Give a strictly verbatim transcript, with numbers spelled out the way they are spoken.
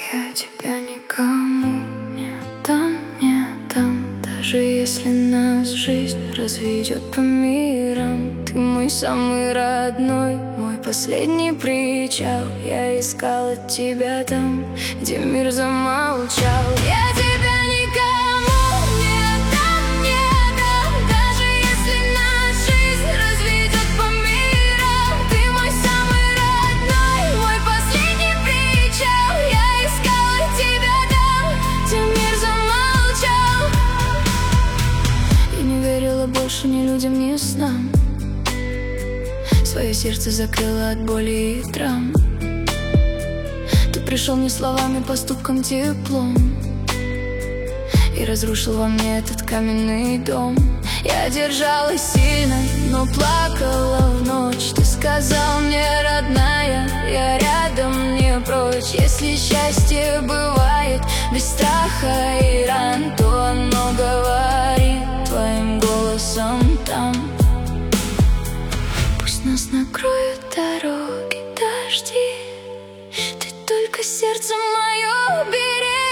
Я тебя никому не дам, не дам. Даже если нас жизнь разведет по мирам. Ты мой самый родной, мой последний причал. Я искала тебя там, где мир замолчал. Я тебя никому не дам, не дам. Даже если нас жизнь разведет по мирам. Ты мой самый родной, мой последний причал. Я искала тебя там, где мир замолчал. И не верила больше ни людям, ни снам. Свое сердце закрыло от боли и драм. Ты пришел не словами, поступком, теплом и разрушил во мне этот каменный дом. Я держалась сильно, но плакала в ночь. Ты сказал мне, родная, я рядом, не прочь. Если счастье бывает без страха и ран, то оно говорит твоим голосом там. Нас накроют дороги, дожди. Ты только сердце мое убери.